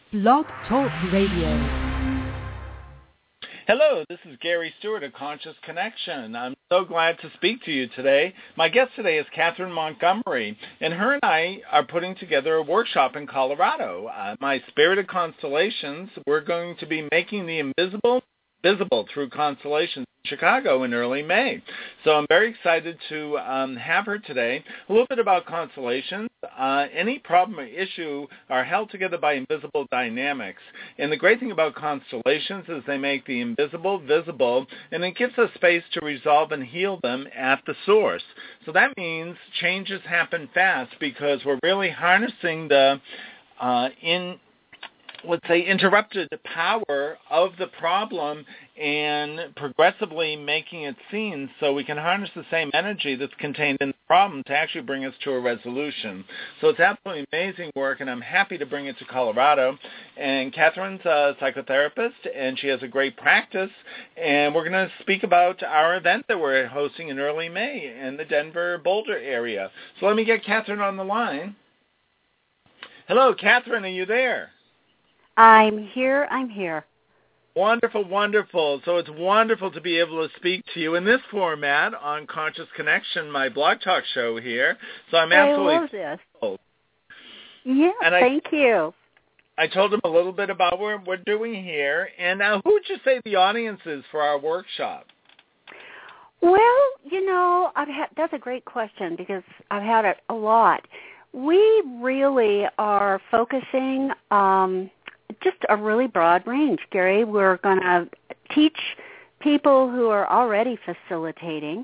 Blog Talk Radio. Hello, this is Gary Stewart of Conscious Connection. I'm so glad to speak to you today. My guest today is Catherine Montgomery, and her and I are putting together a workshop in Colorado. My Spirited Constellations, we're going to be making the invisible visible through constellations in Chicago in early May. So I'm very excited to have her today. A little bit about constellations. Any problem or issue are held together by invisible dynamics. And the great thing about constellations is they make the invisible visible, and it gives us space to resolve and heal them at the source. So that means changes happen fast because we're really harnessing the interrupted power of the problem and progressively making it seen so we can harness the same energy that's contained in the problem to actually bring us to a resolution. So it's absolutely amazing work, and I'm happy to bring it to Colorado. And Catherine's a psychotherapist, and she has a great practice, and we're going to speak about our event that we're hosting in early May in the Denver-Boulder area. So let me get Catherine on the line. Hello, Catherine, are you there? I'm here. Wonderful, wonderful. So it's wonderful to be able to speak to you in this format on Conscious Connection, my blog talk show here. So I'm absolutely I love this. Yeah, thank you. I told them a little bit about what we're doing here. And now, who would you say the audience is for our workshop? Well, that's a great question because I've had it a lot. We really are focusing just a really broad range, Gary. We're going to teach people who are already facilitating.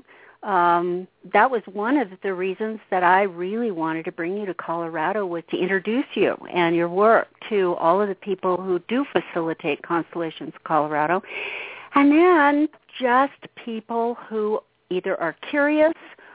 That was one of the reasons that I really wanted to bring you to Colorado, was to introduce you and your work to all of the people who do facilitate Constellations Colorado. And then just people who either are curious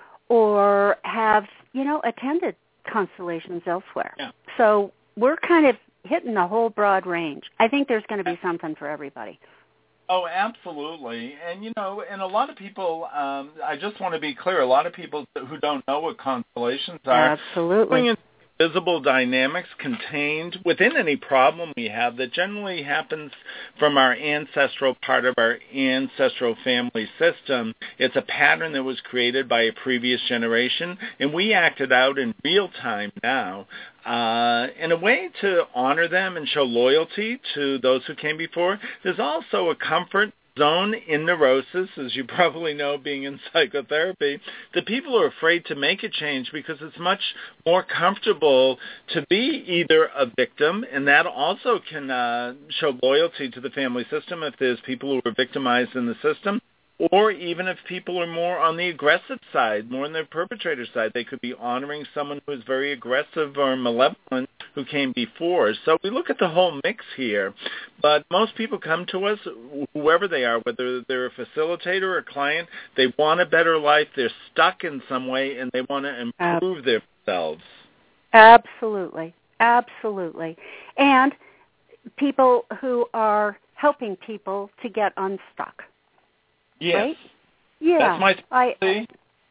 or have, attended Constellations elsewhere. Yeah. So we're kind of hitting the whole broad range. I think there's going to be something for everybody. Oh, absolutely. And, and a lot of people, I just want to be clear, a lot of people who don't know what constellations are. Absolutely. Visible dynamics contained within any problem we have that generally happens from our ancestral part of our ancestral family system. It's a pattern that was created by a previous generation, and we act it out in real time now. In a way to honor them and show loyalty to those who came before. There's also a comfort zone in neurosis, as you probably know, being in psychotherapy, that people are afraid to make a change because it's much more comfortable to be either a victim, and that also can show loyalty to the family system if there's people who are victimized in the system, or even if people are more on the aggressive side, more on the perpetrator side. They could be honoring someone who is very aggressive or malevolent who came before. So we look at the whole mix here. But most people come to us, whoever they are, whether they're a facilitator or a client, they want a better life, they're stuck in some way, and they want to improve themselves. Absolutely. Absolutely. And people who are helping people to get unstuck. Yes. Right? Yeah. That's my specialty.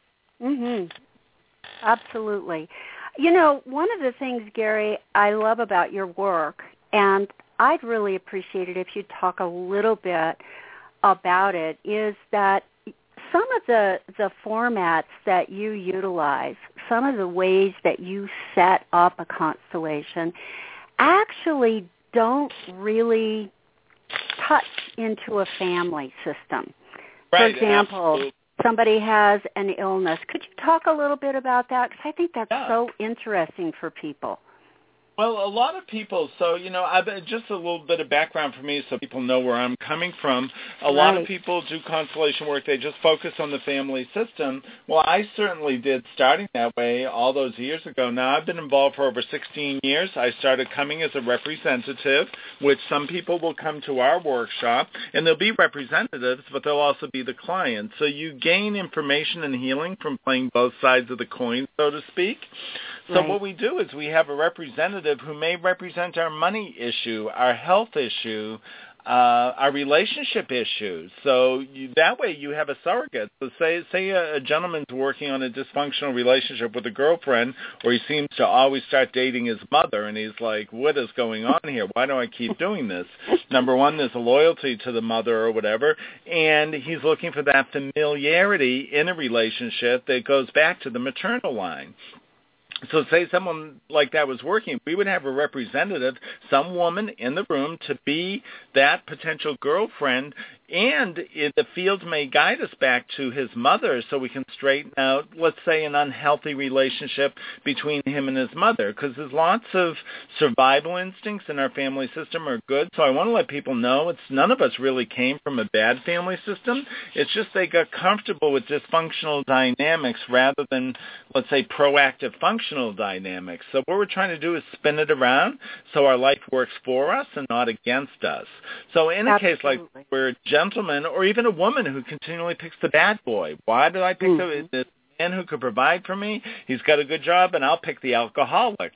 Absolutely. One of the things, Gary, I love about your work, and I'd really appreciate it if you'd talk a little bit about it, is that some of the formats that you utilize, some of the ways that you set up a constellation actually don't really touch into a family system. Right, for example, absolutely. Somebody has an illness. Could you talk a little bit about that? Because I think that's so interesting for people. Well, a lot of people, so, just a little bit of background for me so people know where I'm coming from. A lot of people do constellation work. They just focus on the family system. Well, I certainly did, starting that way all those years ago. Now, I've been involved for over 16 years. I started coming as a representative, which some people will come to our workshop, and they'll be representatives, but they'll also be the clients. So you gain information and healing from playing both sides of the coin, so to speak. So what we do is we have a representative who may represent our money issue, our health issue, are relationship issues. So that way you have a surrogate. So say a gentleman's working on a dysfunctional relationship with a girlfriend, or he seems to always start dating his mother, and he's like, what is going on here? Why do I keep doing this? Number one, there's a loyalty to the mother or whatever, and he's looking for that familiarity in a relationship that goes back to the maternal line. So say someone like that was working, we would have a representative, some woman in the room to be that potential girlfriend, and the field may guide us back to his mother so we can straighten out, let's say, an unhealthy relationship between him and his mother, because there's lots of survival instincts in our family system are good. So I want to let people know none of us really came from a bad family system. It's just they got comfortable with dysfunctional dynamics rather than, let's say, proactive functional dynamics. So what we're trying to do is spin it around so our life works for us and not against us. So in a case like we're a gentleman or even a woman who continually picks the bad boy, why did I pick the man who could provide for me? He's got a good job, and I'll pick the alcoholic,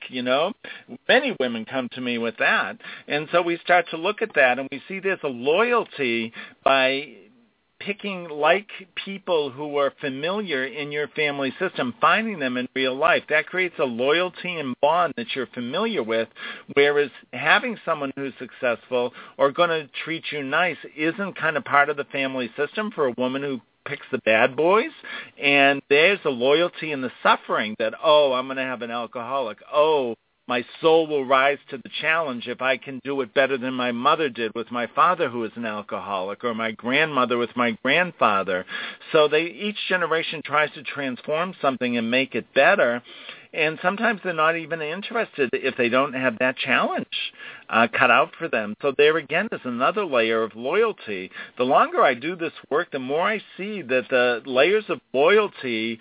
Many women come to me with that. And so we start to look at that, and we see there's a loyalty by picking like people who are familiar in your family system, finding them in real life. That creates a loyalty and bond that you're familiar with, whereas having someone who's successful or going to treat you nice isn't kind of part of the family system for a woman who picks the bad boys. And there's a loyalty in the suffering that, I'm going to have an alcoholic. My soul will rise to the challenge if I can do it better than my mother did with my father who is an alcoholic, or my grandmother with my grandfather. So each generation tries to transform something and make it better. And sometimes they're not even interested if they don't have that challenge cut out for them. So there again is another layer of loyalty. The longer I do this work, the more I see that the layers of loyalties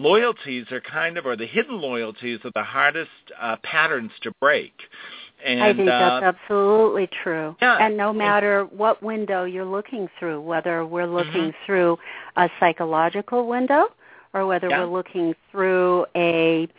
are or the hidden loyalties are the hardest patterns to break. And I think that's absolutely true. Yeah. And no matter what window you're looking through, whether we're looking through a psychological window or whether we're looking through a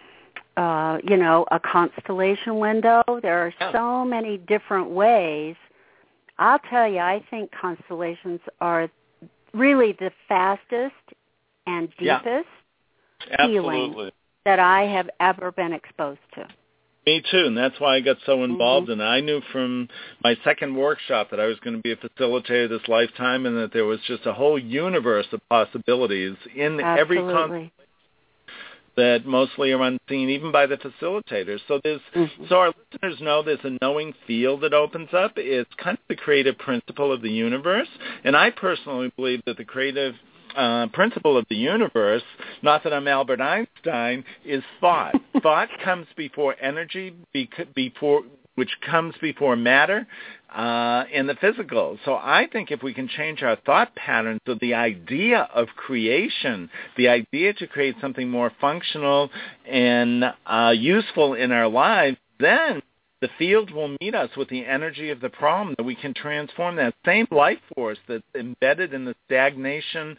constellation window, there are so many different ways. I'll tell you, I think constellations are really the fastest and deepest healing that I have ever been exposed to. Me too, and that's why I got so involved in it. I knew from my second workshop that I was going to be a facilitator this lifetime, and that there was just a whole universe of possibilities in every constellation that mostly are unseen, even by the facilitators. So so our listeners know there's a knowing field that opens up. It's kind of the creative principle of the universe, and I personally believe that the creative principle of the universe, not that I'm Albert Einstein, is thought. Thought comes before energy, which comes before matter in the physical. So I think if we can change our thought patterns of the idea of creation, the idea to create something more functional and useful in our lives, then the field will meet us with the energy of the problem, that we can transform that same life force that's embedded in the stagnation,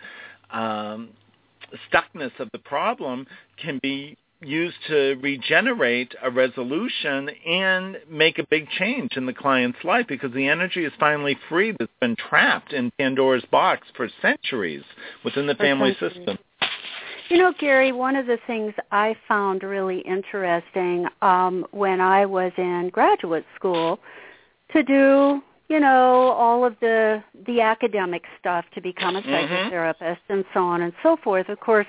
stuckness of the problem can be used to regenerate a resolution and make a big change in the client's life, because the energy is finally free that's been trapped in Pandora's box for centuries within the family system. Gary, one of the things I found really interesting when I was in graduate school to do, all of the academic stuff to become a psychotherapist and so on and so forth. Of course,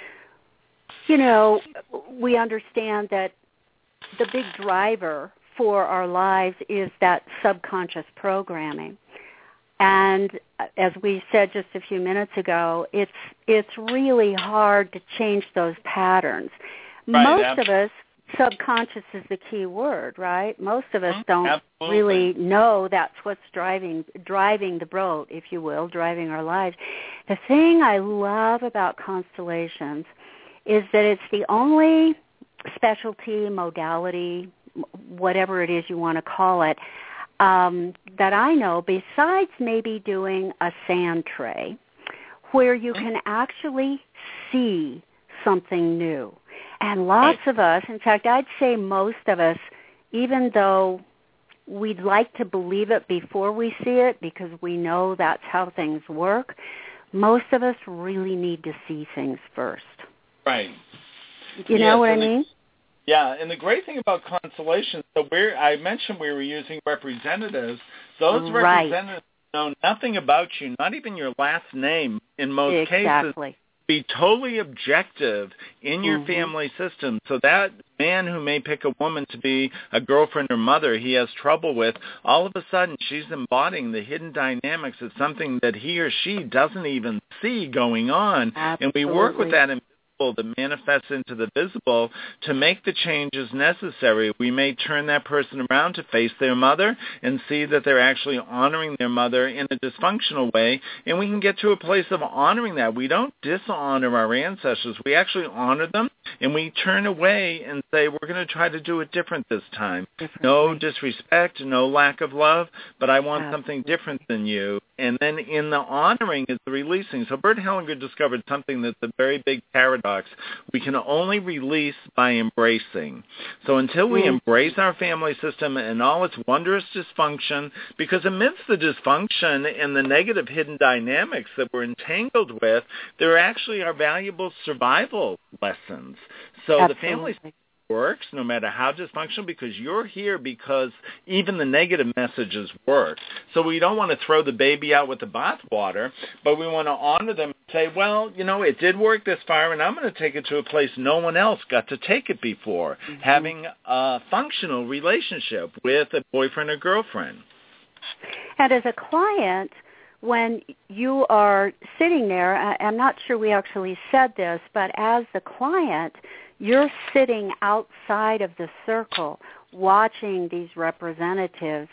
we understand that the big driver for our lives is that subconscious programming. And as we said just a few minutes ago, it's really hard to change those patterns. Most of us, subconscious is the key word, right? Most of us don't really know that's what's driving the boat, if you will, driving our lives. The thing I love about constellations is that it's the only specialty, modality, whatever it is you want to call it, that I know, besides maybe doing a sand tray, where you can actually see something new. And lots of us, in fact, I'd say most of us, even though we'd like to believe it before we see it because we know that's how things work. Most of us really need to see things first. Right. You know what I mean? Yeah, and the great thing about constellations, I mentioned we were using representatives. Those representatives know nothing about you, not even your last name in most cases. Be totally objective in your family system. So that man who may pick a woman to be a girlfriend or mother he has trouble with, all of a sudden she's embodying the hidden dynamics of something that he or she doesn't even see going on. Absolutely. And we work with that that manifests into the visible to make the changes necessary. We may turn that person around to face their mother and see that they're actually honoring their mother in a dysfunctional way, and we can get to a place of honoring that. We don't dishonor our ancestors. We actually honor them, and we turn away and say, we're going to try to do it different this time. No disrespect, no lack of love, but I want something different than you. And then in the honoring is the releasing. So Bert Hellinger discovered something that's a very big paradox. We can only release by embracing. So until we embrace our family system and all its wondrous dysfunction, because amidst the dysfunction and the negative hidden dynamics that we're entangled with, there actually are valuable survival lessons. So the family system works no matter how dysfunctional, because you're here because even the negative messages work. So we don't want to throw the baby out with the bathwater, but we want to honor them and say, well, it did work this far, and I'm going to take it to a place no one else got to take it before, having a functional relationship with a boyfriend or girlfriend. And as a client, when you are sitting there, I'm not sure we actually said this, but as the client, you're sitting outside of the circle watching these representatives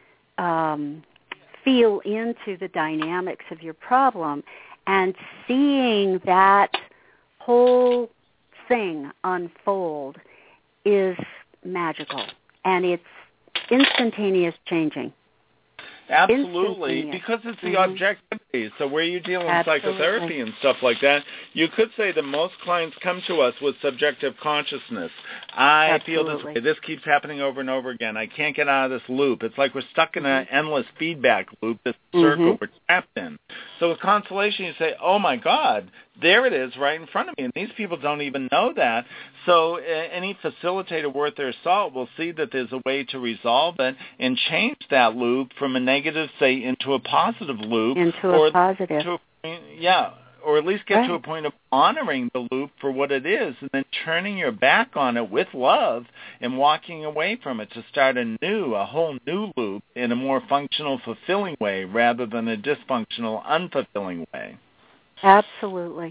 feel into the dynamics of your problem and seeing that whole thing unfold is magical, and it's instantaneous changing. Absolutely, because it's the objectivity. So where you deal in psychotherapy and stuff like that, you could say that most clients come to us with subjective consciousness. I feel this way. This keeps happening over and over again. I can't get out of this loop. It's like we're stuck in an endless feedback loop, this circle we're trapped in. So with constellation, you say, oh, my God, there it is right in front of me. And these people don't even know that. So any facilitator worth their salt will see that there's a way to resolve it and change that loop from a negative, say, into a positive loop. Or at least get to a point of honoring the loop for what it is and then turning your back on it with love and walking away from it to start a whole new loop in a more functional, fulfilling way rather than a dysfunctional, unfulfilling way. Absolutely.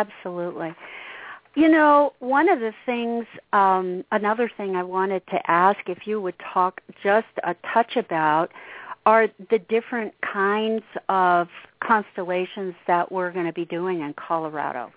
One of the things, another thing I wanted to ask if you would talk just a touch about are the different kinds of constellations that we're going to be doing in Colorado.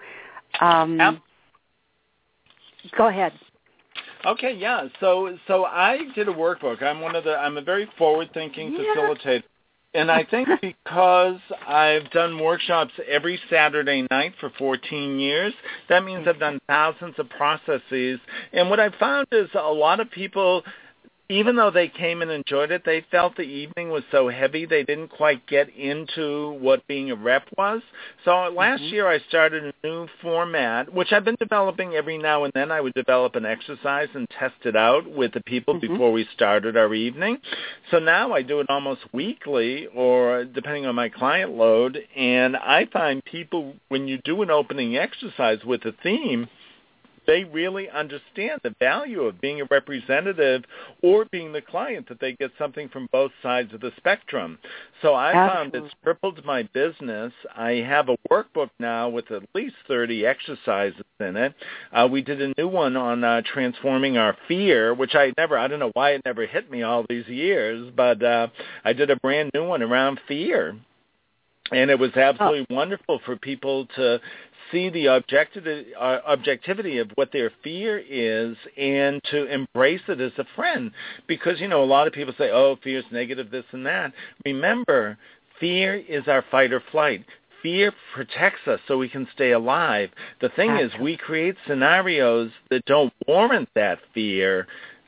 Go ahead. Okay, yeah. So I did a workbook. I'm a very forward-thinking facilitator. And I think because I've done workshops every Saturday night for 14 years, that means I've done thousands of processes. And what I've found is a lot of people, even though they came and enjoyed it, they felt the evening was so heavy they didn't quite get into what being a rep was. So last year I started a new format, which I've been developing every now and then. I would develop an exercise and test it out with the people before we started our evening. So now I do it almost weekly or depending on my client load. And I find people, when you do an opening exercise with a theme, they really understand the value of being a representative or being the client, that they get something from both sides of the spectrum. So I found it's tripled my business. I have a workbook now with at least 30 exercises in it. We did a new one on transforming our fear, which I don't know why it never hit me all these years, but I did a brand new one around fear. And it was absolutely wonderful for people to see the objectivity of what their fear is and to embrace it as a friend. Because, a lot of people say, oh, fear is negative, this and that. Remember, fear is our fight or flight. Fear protects us so we can stay alive. The thing is, we create scenarios that don't warrant that fear.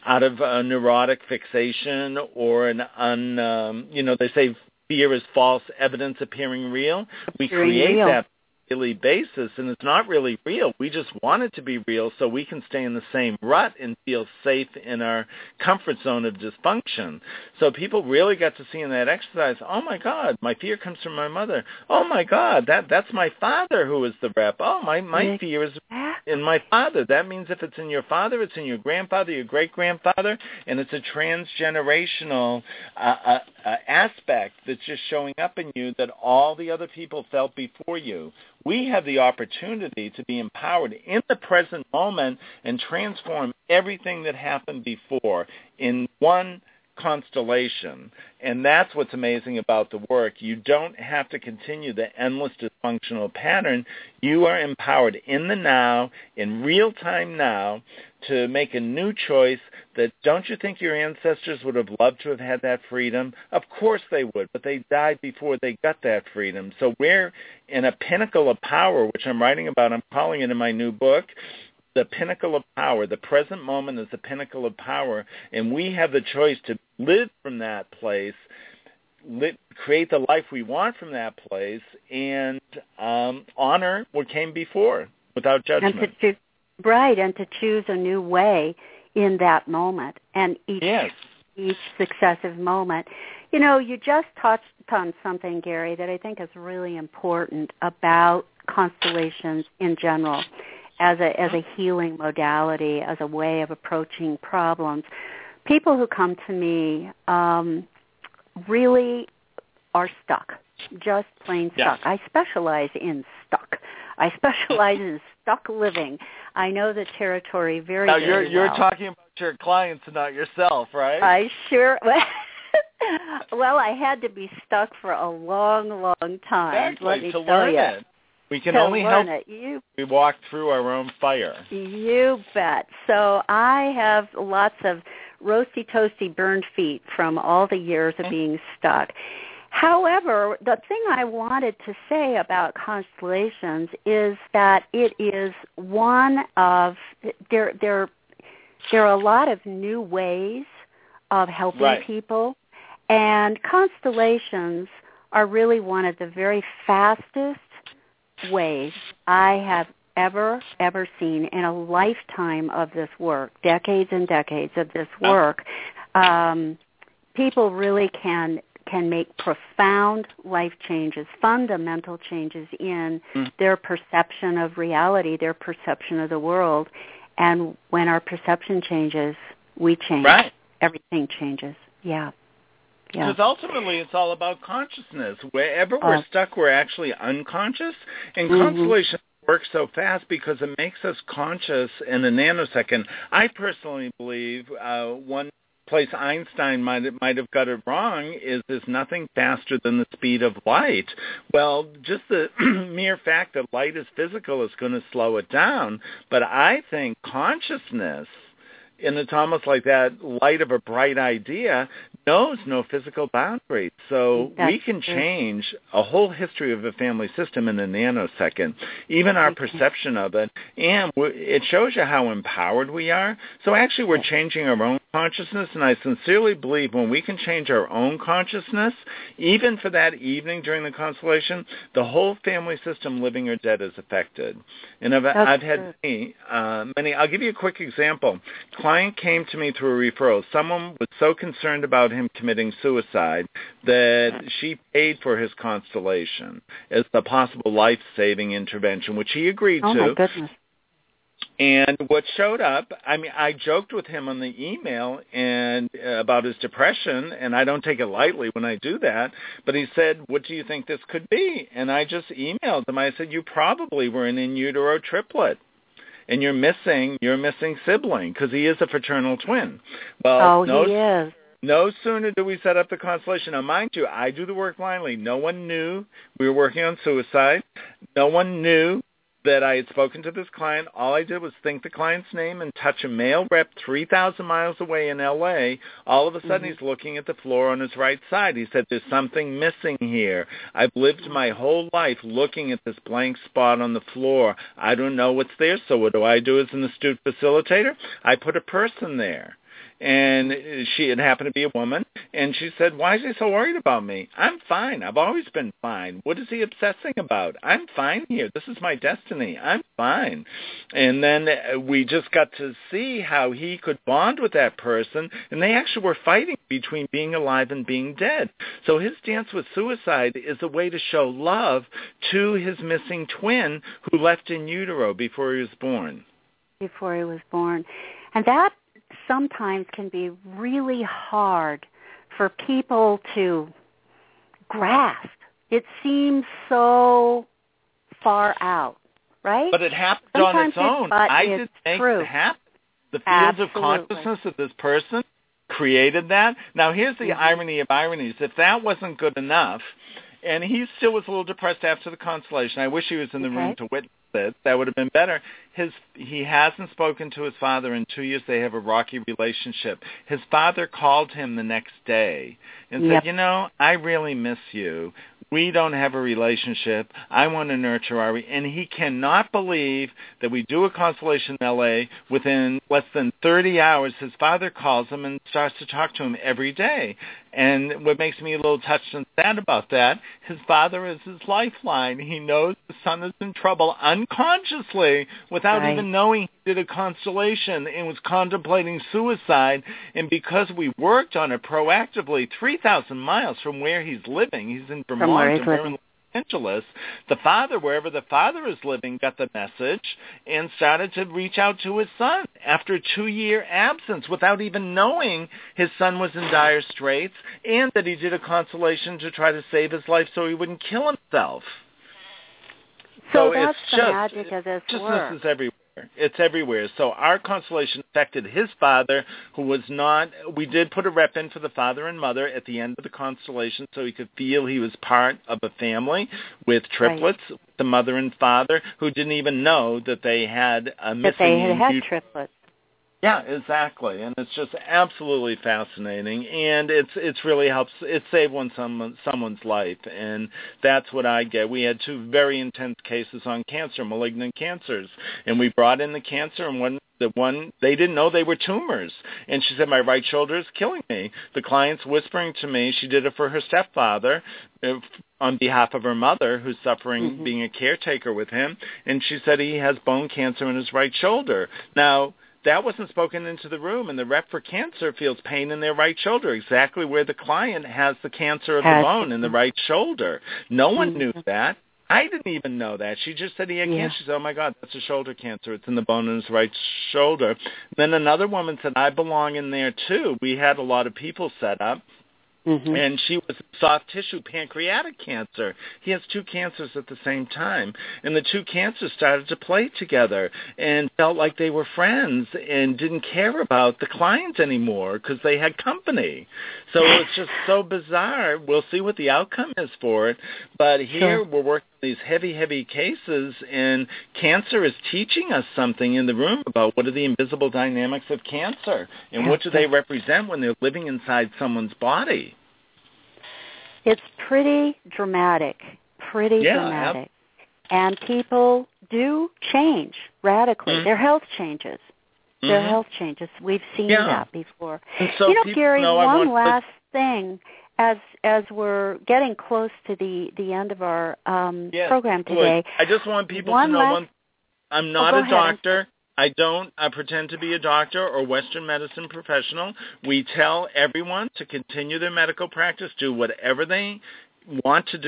out of a neurotic fixation or they say fear is false evidence appearing real. We create that daily basis, and it's not really real. We just want it to be real so we can stay in the same rut and feel safe in our comfort zone of dysfunction. So people really got to see in that exercise, oh my God, my fear comes from my mother. Oh my God, that's my father who is the rep. Oh, my fear is in my father. That means if it's in your father, it's in your grandfather, your great-grandfather, and it's a transgenerational aspect that's just showing up in you that all the other people felt before you. We have the opportunity to be empowered in the present moment and transform everything that happened before in one constellation. And that's what's amazing about the work. You don't have to continue the endless dysfunctional pattern. You are empowered in the now, in real time now, to make a new choice that, don't you think your ancestors would have loved to have had that freedom? Of course they would, but they died before they got that freedom. So we're in a pinnacle of power, which I'm writing about. I'm calling it in my new book, The Pinnacle of Power. The present moment is the pinnacle of power, and we have the choice to live from that place, create the life we want from that place, and honor what came before without judgment. And to choose a new way in that moment and each successive moment. You know, you just touched on something, Gary, that I think is really important about constellations in general as a healing modality, as a way of approaching problems. People who come to me really are stuck, just plain stuck. I specialize in stuck. I specialize in stuck living. I know the territory very well. Now, you're talking about your clients and not yourself, right? I sure. Well, I had to be stuck for a long, long time. Exactly, let me to tell learn you. it. We can only help it. we walk through our own fire. You bet. So I have lots of roasty, toasty, burned feet from all the years of being stuck. However, the thing I wanted to say about constellations is that it is one of there are a lot of new ways of helping people, and constellations are really one of the very fastest ways I have ever seen in a lifetime of this work, decades and decades of this work. People really can make profound life changes, fundamental changes in their perception of reality, their perception of the world. And when our perception changes, we change. Everything changes. Yeah. Because ultimately it's all about consciousness. Wherever we're stuck, we're actually unconscious. And constellation works so fast because it makes us conscious in a nanosecond. I personally believe one place Einstein might have got it wrong is there's nothing faster than the speed of light. Well, just the mere fact that light is physical is going to slow it down. But I think consciousness, and it's almost like that light of a bright idea, knows no physical boundaries. So we can change a whole history of a family system in a nanosecond, even our perception of it. And it shows you how empowered we are. So actually we're changing our own consciousness, and I sincerely believe when we can change our own consciousness, even for that evening during the constellation, the whole family system, living or dead, is affected. And I've had many. I'll give you a quick example. Client came to me through a referral. Someone was so concerned about him committing suicide that she paid for his constellation as the possible life-saving intervention, which he agreed to. Oh, my goodness. And what showed up, I joked with him on the email and about his depression, and I don't take it lightly when I do that, but he said, what do you think this could be? And I just emailed him. I said, you probably were an in utero triplet, and you're missing sibling, because he is a fraternal twin. Well, he is. No sooner do we set up the constellation. Now, mind you, I do the work blindly. No one knew we were working on suicide. No one knew that I had spoken to this client. All I did was think the client's name and touch a male rep 3,000 miles away in L.A. All of a sudden, he's looking at the floor on his right side. He said, there's something missing here. I've lived my whole life looking at this blank spot on the floor. I don't know what's there, so what do I do as an astute facilitator? I put a person there. and it happened to be a woman, and she said, "Why is he so worried about me? I'm fine. I've always been fine. What is he obsessing about? I'm fine here. This is my destiny. I'm fine." And then we just got to see how he could bond with that person, and they actually were fighting between being alive and being dead. So his dance with suicide is a way to show love to his missing twin who left in utero before he was born. Before he was born. And that sometimes can be really hard for people to grasp. It seems so far out, right? But it happened sometimes on its own. I didn't make it happen. The fields of consciousness of this person created that. Now, here's the irony of ironies. If that wasn't good enough, and he still was a little depressed after the constellation. I wish he was in the room to witness it. That would have been better. He hasn't spoken to his father in 2 years. They have a rocky relationship. His father called him the next day and said, I really miss you. We don't have a relationship. I want to nurture our... And he cannot believe that we do a constellation in L.A. within less than 30 hours. His father calls him and starts to talk to him every day. And what makes me a little touched and sad about that, his father is his lifeline. He knows the son is in trouble unconsciously without even knowing he did a constellation and was contemplating suicide. And because we worked on it proactively 3,000 miles from where he's living, he's in Vermont and we're in Los Angeles, the father, wherever the father is living, got the message and started to reach out to his son after a 2-year absence without even knowing his son was in dire straits and that he did a constellation to try to save his life so he wouldn't kill himself. So that's the magic of this work. Is everywhere. It's everywhere. So our constellation affected his father, who was not... We did put a rep in for the father and mother at the end of the constellation so he could feel he was part of a family with triplets, the mother and father, who didn't even know that they had a missing... That they had triplets. Yeah, exactly, and it's just absolutely fascinating, and it's really helps. It saved someone's life, and that's what I get. We had 2 very intense cases on cancer, malignant cancers, and we brought in the cancer, and they didn't know they were tumors, and she said, my right shoulder is killing me. The client's whispering to me. She did it for her stepfather on behalf of her mother, who's suffering being a caretaker with him, and she said he has bone cancer in his right shoulder. Now, that wasn't spoken into the room, and the rep for cancer feels pain in their right shoulder, exactly where the client has the cancer of the bone in the right shoulder. No one knew that. I didn't even know that. She just said he had cancer. She said, oh, my God, that's a shoulder cancer. It's in the bone in his right shoulder. Then another woman said, I belong in there, too. We had a lot of people set up. And she was soft tissue pancreatic cancer. He has 2 cancers at the same time. And the 2 cancers started to play together and felt like they were friends and didn't care about the clients anymore because they had company. So it's just so bizarre. We'll see what the outcome is for it. But here we're working on these heavy, heavy cases, and cancer is teaching us something in the room about what are the invisible dynamics of cancer and what do they represent when they're living inside someone's body. It's pretty dramatic, dramatic. And people do change radically. Their health changes. Their health changes. We've seen that before. So Gary, one last thing as we're getting close to the end of our program today. I just want people to know I'm not a doctor. I don't pretend to be a doctor or Western medicine professional. We tell everyone to continue their medical practice, do whatever they want to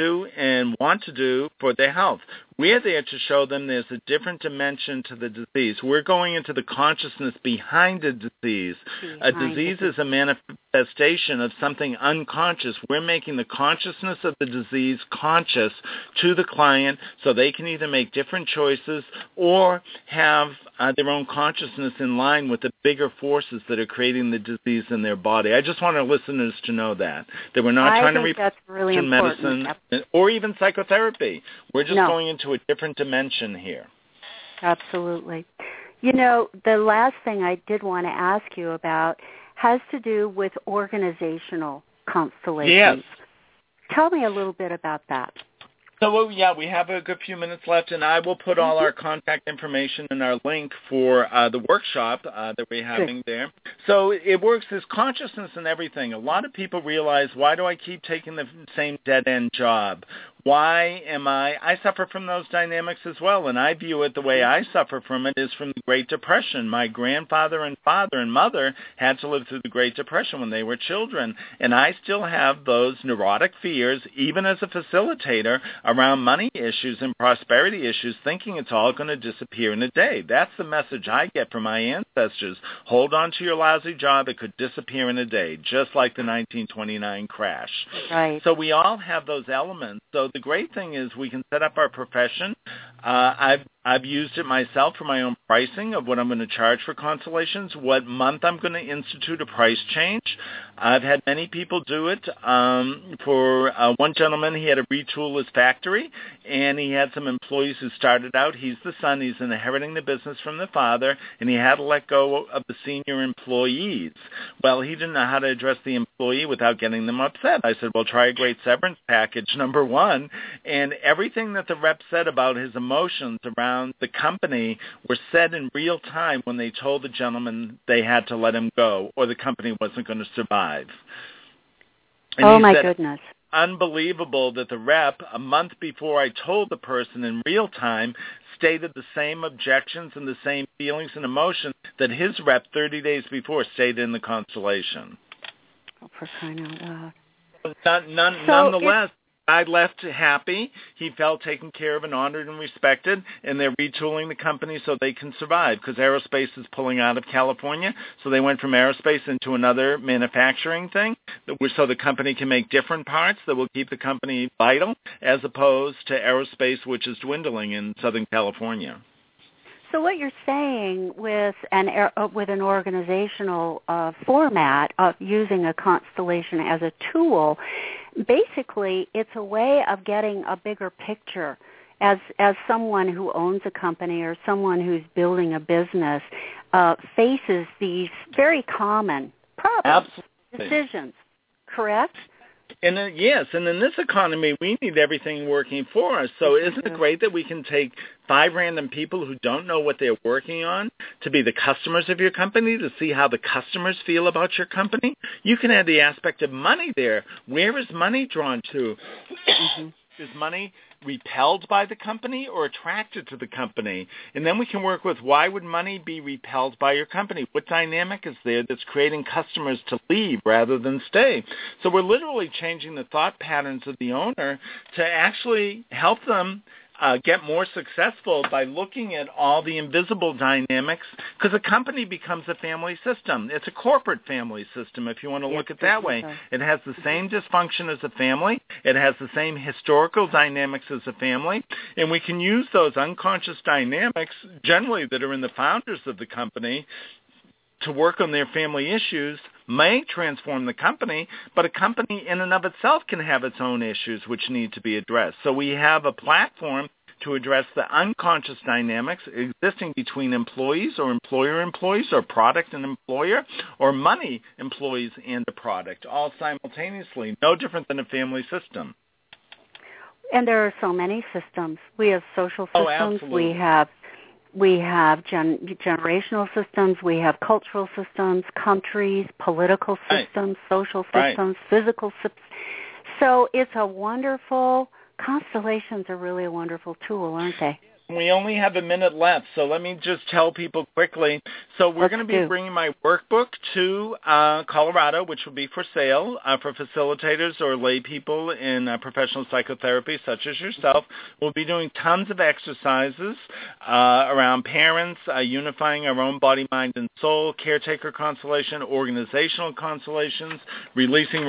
do for their health. We're there to show them there's a different dimension to the disease. We're going into the consciousness behind a disease. A disease is a manifestation of something unconscious. We're making the consciousness of the disease conscious to the client so they can either make different choices or have their own consciousness in line with the bigger forces that are creating the disease in their body. I just want our listeners to know that we're not trying to replace medicine or even psychotherapy. We're just going into a different dimension here. Absolutely. The last thing I did want to ask you about has to do with organizational constellations. Yes. Tell me a little bit about that. So, we have a good few minutes left, and I will put all our contact information in our link for the workshop that we're having there. So it works as consciousness in everything. A lot of people realize, why do I keep taking the same dead-end job? Why am I suffer from those dynamics as well, and I view it the way I suffer from it is from the Great Depression. My grandfather and father and mother had to live through the Great Depression when they were children, and I still have those neurotic fears, even as a facilitator, around money issues and prosperity issues, thinking it's all going to disappear in a day. That's the message I get from my ancestors. Hold on to your lousy job. It could disappear in a day, just like the 1929 crash. Right. So we all have those elements. So the great thing is we can set up our profession. I've used it myself for my own pricing of what I'm going to charge for constellations, what month I'm going to institute a price change. I've had many people do it. For one gentleman, he had to retool his factory, and he had some employees who started out. He's the son. He's inheriting the business from the father, and he had to let go of the senior employees. Well, he didn't know how to address the employee without getting them upset. I said, well, try a great severance package, number one. And everything that the rep said about his emotions around the company were said in real time when they told the gentleman they had to let him go or the company wasn't going to survive. And oh, my said, goodness. Unbelievable that the rep, a month before I told the person in real time, stated the same objections and the same feelings and emotions that his rep 30 days before stated in the constellation. Oh, for crying out loud. Nonetheless, I left happy. He felt taken care of and honored and respected, and they're retooling the company so they can survive because aerospace is pulling out of California. So they went from aerospace into another manufacturing thing so the company can make different parts that will keep the company vital as opposed to aerospace, which is dwindling in Southern California. So what you're saying with an organizational format of using a constellation as a tool, basically it's a way of getting a bigger picture as someone who owns a company or someone who's building a business faces these very common problems, decisions, correct? And yes, and in this economy, we need everything working for us. So isn't it great that we can take 5 random people who don't know what they're working on to be the customers of your company, to see how the customers feel about your company? You can add the aspect of money there. Where is money drawn to? Is money repelled by the company or attracted to the company? And then we can work with, why would money be repelled by your company? What dynamic is there that's creating customers to leave rather than stay? So we're literally changing the thought patterns of the owner to actually help them get more successful by looking at all the invisible dynamics, because a company becomes a family system. It's a corporate family system, if you want to look at it that way. It has the same dysfunction as a family. It has the same historical dynamics as a family, and we can use those unconscious dynamics generally that are in the founders of the company to work on their family issues, may transform the company, but a company in and of itself can have its own issues which need to be addressed. So we have a platform to address the unconscious dynamics existing between employees or employer-employees or product and employer or money employees and a product, all simultaneously, no different than a family system. And there are so many systems. We have social systems. Oh, absolutely. We have generational systems, we have cultural systems, countries, political systems, social systems, physical systems. So it's a wonderful, constellations are really a wonderful tool, aren't they? We only have a minute left, so let me just tell people quickly. So we're going to be bringing my workbook to Colorado, which will be for sale for facilitators or lay people in professional psychotherapy, such as yourself. We'll be doing tons of exercises around parents, unifying our own body, mind, and soul, caretaker constellation, organizational constellations, releasing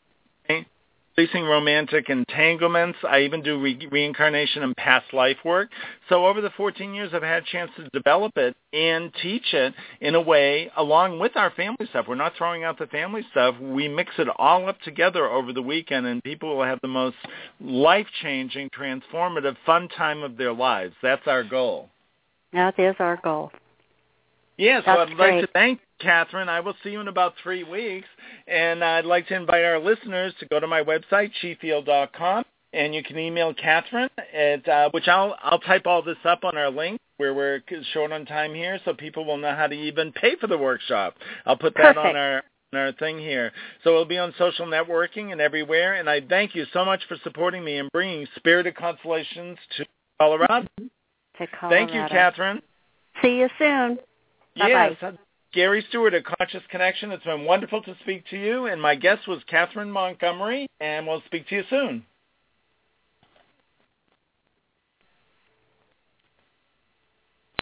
romantic entanglements. I even do reincarnation and past life work. So over the 14 years, I've had a chance to develop it and teach it in a way along with our family stuff. We're not throwing out the family stuff. We mix it all up together over the weekend, and people will have the most life-changing, transformative, fun time of their lives. That's our goal. That is our goal. Yeah, so I'd like to thank Catherine. I will see you in about 3 weeks, and I'd like to invite our listeners to go to my website, chifield.com, and you can email Catherine, at, which I'll type all this up on our link, where we're short on time here, so people will know how to even pay for the workshop. I'll put that on our thing here. So it'll be on social networking and everywhere. And I thank you so much for supporting me and bringing Spirit of Constellations to Colorado. Thank you, Catherine. See you soon. Yes. Bye-bye. Gary Stewart of Conscious Connection. It's been wonderful to speak to you. And my guest was Catherine Montgomery, and we'll speak to you soon.